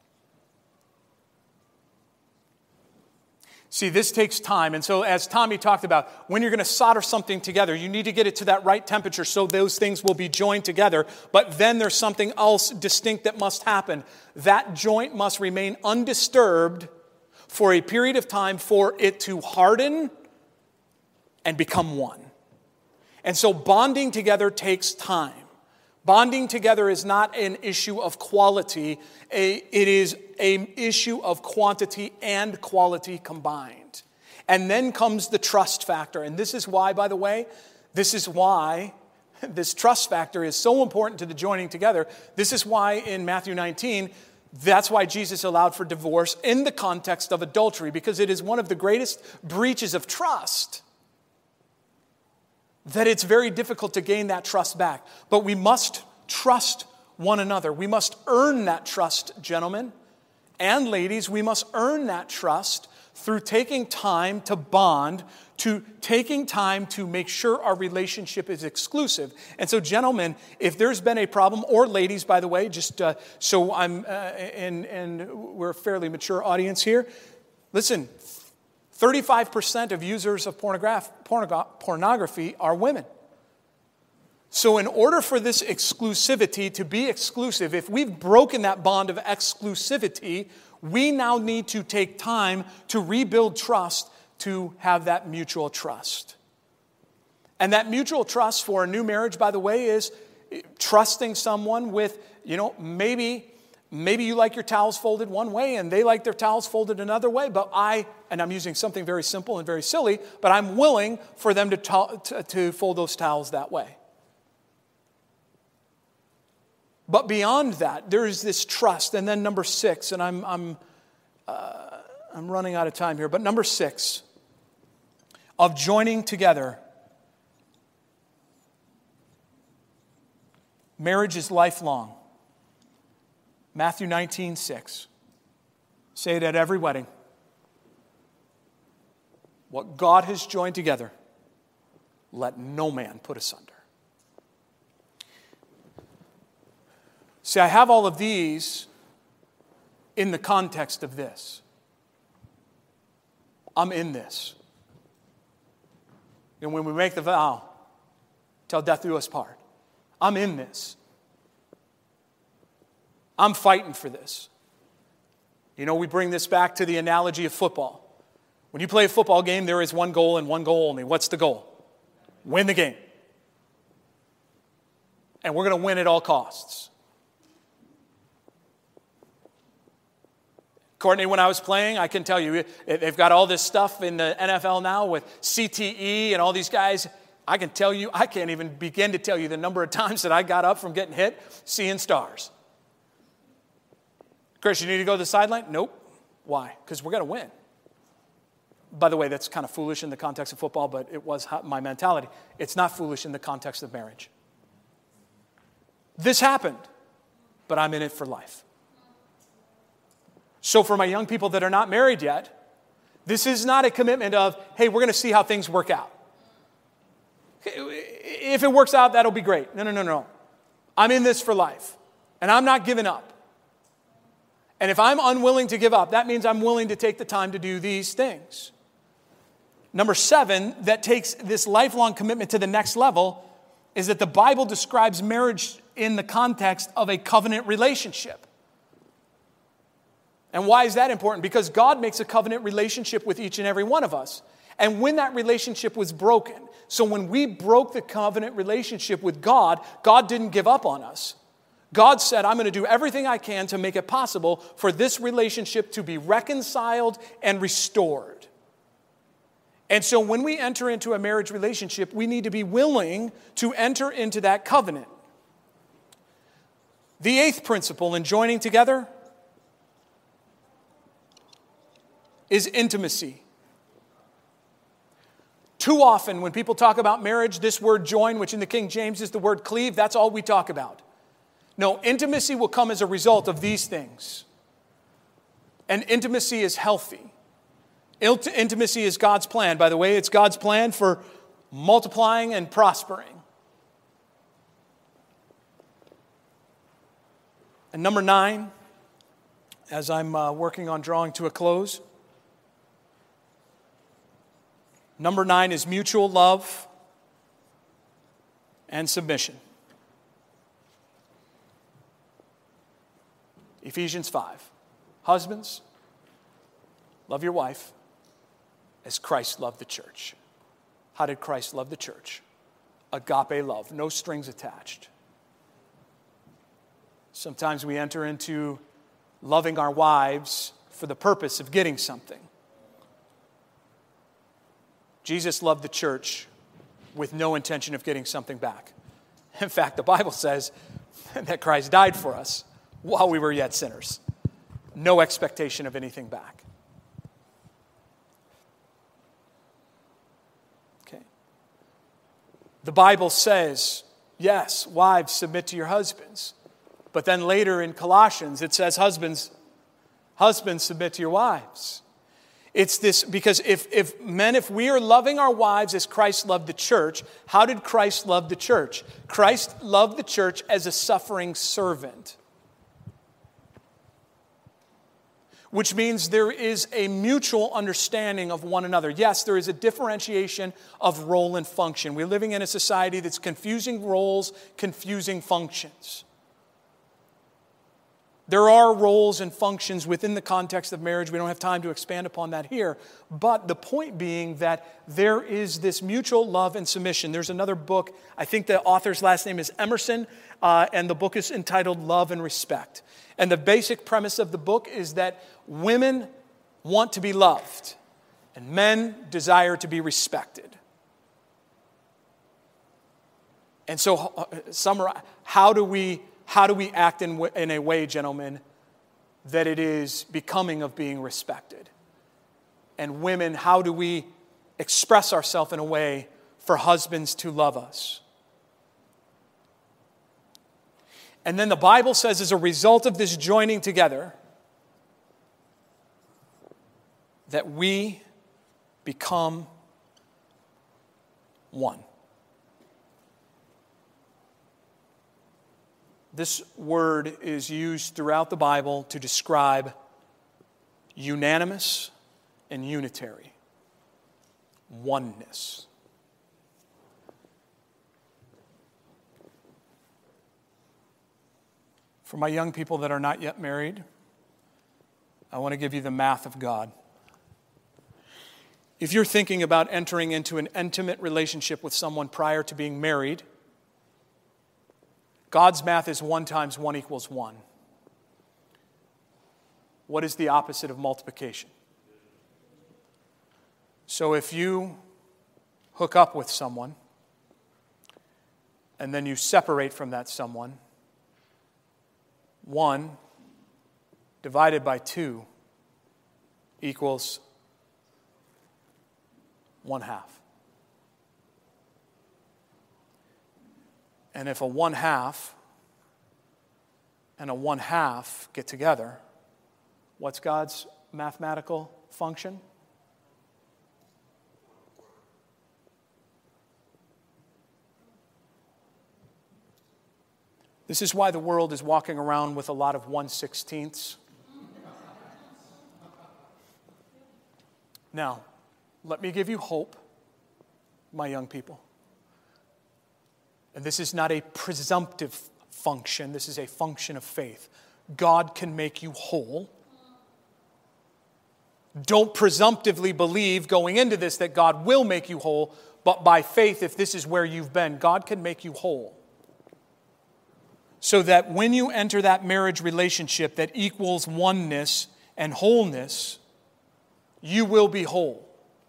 See, this takes time. And so as Tommy talked about, when you're going to solder something together, you need to get it to that right temperature so those things will be joined together. But then there's something else distinct that must happen. That joint must remain undisturbed for a period of time for it to harden and become one. And so bonding together takes time. Bonding together is not an issue of quality. A, it is an issue of quantity and quality combined. And then comes the trust factor. And this is why, by the way, this is why this trust factor is so important to the joining together. This is why in Matthew nineteen, that's why Jesus allowed for divorce in the context of adultery, because it is one of the greatest breaches of trust. That it's very difficult to gain that trust back. But we must trust one another. We must earn that trust, gentlemen and ladies. We must earn that trust through taking time to bond, to taking time to make sure our relationship is exclusive. And so, gentlemen, if there's been a problem, or ladies, by the way, just uh, so I'm, uh, and, and we're a fairly mature audience here, listen, thirty-five percent of users of pornograph, pornog- pornography are women. So in order for this exclusivity to be exclusive, if we've broken that bond of exclusivity, we now need to take time to rebuild trust, to have that mutual trust. And that mutual trust for a new marriage, by the way, is trusting someone with, you know, maybe... Maybe you like your towels folded one way and they like their towels folded another way, but I, and I'm using something very simple and very silly, but I'm willing for them to, to, to, to fold those towels that way. But beyond that, there is this trust. And then number six, and I'm, I'm, uh, I'm running out of time here, but number six, of joining together, marriage is lifelong. Matthew nineteen, six. Say it at every wedding. What God has joined together, let no man put asunder. See, I have all of these in the context of this. I'm in this. And when we make the vow, till death do us part, I'm in this. I'm fighting for this. You know, we bring this back to the analogy of football. When you play a football game, there is one goal and one goal only. What's the goal? Win the game. And we're going to win at all costs. Courtney, when I was playing, I can tell you, they've got all this stuff in the N F L now with C T E and all these guys. I can tell you, I can't even begin to tell you the number of times that I got up from getting hit, seeing stars. Chris, you need to go to the sideline? Nope. Why? Because we're going to win. By the way, that's kind of foolish in the context of football, but it was my mentality. It's not foolish in the context of marriage. This happened, but I'm in it for life. So for my young people that are not married yet, this is not a commitment of, hey, we're going to see how things work out. If it works out, that'll be great. No, no, no, no. I'm in this for life, and I'm not giving up. And if I'm unwilling to give up, that means I'm willing to take the time to do these things. Number seven, that takes this lifelong commitment to the next level, is that the Bible describes marriage in the context of a covenant relationship. And why is that important? Because God makes a covenant relationship with each and every one of us. And when that relationship was broken, so when we broke the covenant relationship with God, God didn't give up on us. God said, I'm going to do everything I can to make it possible for this relationship to be reconciled and restored. And so when we enter into a marriage relationship, we need to be willing to enter into that covenant. The eighth principle in joining together is intimacy. Too often when people talk about marriage, this word join, which in the King James is the word cleave, that's all we talk about. No, intimacy will come as a result of these things. And intimacy is healthy. Intimacy is God's plan. By the way, it's God's plan for multiplying and prospering. And number nine, as I'm uh, working on drawing to a close, number nine is mutual love and submission. Ephesians five. Husbands, love your wife as Christ loved the church. How did Christ love the church? Agape love, no strings attached. Sometimes we enter into loving our wives for the purpose of getting something. Jesus loved the church with no intention of getting something back. In fact, the Bible says that Christ died for us while we were yet sinners. No expectation of anything back. Okay. The Bible says, yes, wives, submit to your husbands. But then later in Colossians, it says, husbands, husbands, submit to your wives. It's this, because if, if men, if we are loving our wives as Christ loved the church, how did Christ love the church? Christ loved the church as a suffering servant. Which means there is a mutual understanding of one another. Yes, there is a differentiation of role and function. We're living in a society that's confusing roles, confusing functions. There are roles and functions within the context of marriage. We don't have time to expand upon that here. But the point being that there is this mutual love and submission. There's another book, I think the author's last name is Emerson, uh, and the book is entitled Love and Respect. And the basic premise of the book is that women want to be loved, and men desire to be respected. And so, uh, summarize, how do we... How do we act in, in a way, gentlemen, that it is becoming of being respected? And women, how do we express ourselves in a way for husbands to love us? And then the Bible says, as a result of this joining together, that we become one. This word is used throughout the Bible to describe unanimous and unitary. Oneness. For my young people that are not yet married, I want to give you the math of God. If you're thinking about entering into an intimate relationship with someone prior to being married, God's math is one times one equals one. What is the opposite of multiplication? So if you hook up with someone and then you separate from that someone, one divided by two equals one half. And if a one half and a one half get together, what's God's mathematical function? This is why the world is walking around with a lot of one sixteenths. Now, let me give you hope, my young people. And this is not a presumptive function. This is a function of faith. God can make you whole. Don't presumptively believe going into this that God will make you whole, but by faith, if this is where you've been, God can make you whole. So that when you enter that marriage relationship that equals oneness and wholeness, you will be whole.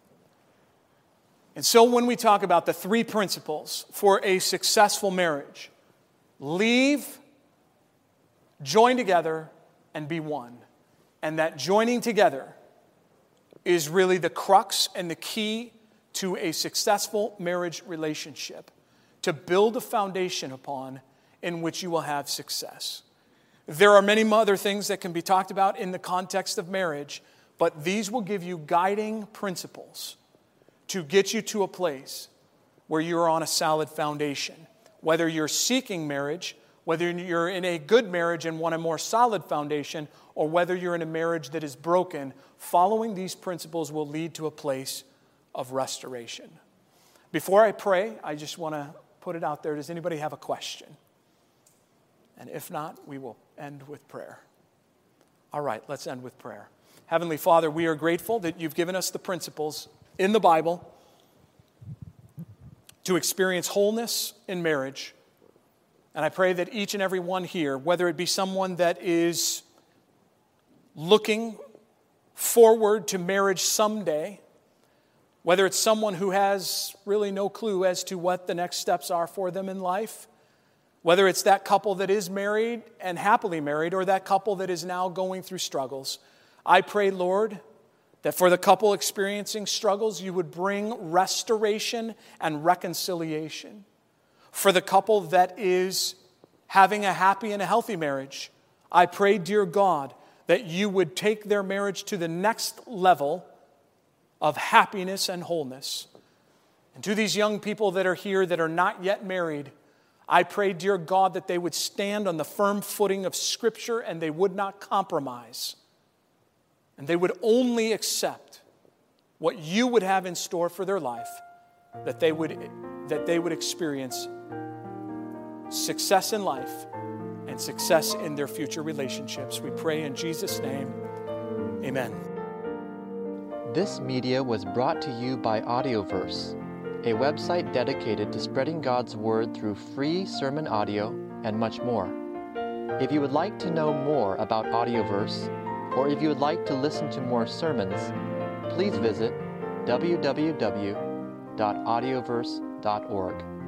And so when we talk about the three principles for a successful marriage, leave, join together, and be one. And that joining together is really the crux and the key to a successful marriage relationship, to build a foundation upon in which you will have success. There are many other things that can be talked about in the context of marriage, but these will give you guiding principles to get you to a place where you're on a solid foundation. Whether you're seeking marriage, whether you're in a good marriage and want a more solid foundation, or whether you're in a marriage that is broken, following these principles will lead to a place of restoration. Before I pray, I just want to put it out there. Does anybody have a question? And if not, we will end with prayer. All right, let's end with prayer. Heavenly Father, we are grateful that you've given us the principles in the Bible to experience wholeness in marriage. And I pray that each and every one here, whether it be someone that is looking forward to marriage someday, whether it's someone who has really no clue as to what the next steps are for them in life, whether it's that couple that is married and happily married, or that couple that is now going through struggles, I pray, Lord, that for the couple experiencing struggles, you would bring restoration and reconciliation. For the couple that is having a happy and a healthy marriage, I pray, dear God, that you would take their marriage to the next level of happiness and wholeness. And to these young people that are here that are not yet married, I pray, dear God, that they would stand on the firm footing of Scripture and they would not compromise. And they would only accept what you would have in store for their life, that they would, that they would experience success in life and success in their future relationships. We pray in Jesus' name, amen. This media was brought to you by Audioverse, a website dedicated to spreading God's Word through free sermon audio and much more. If you would like to know more about Audioverse, or if you would like to listen to more sermons, please visit w w w dot audioverse dot org.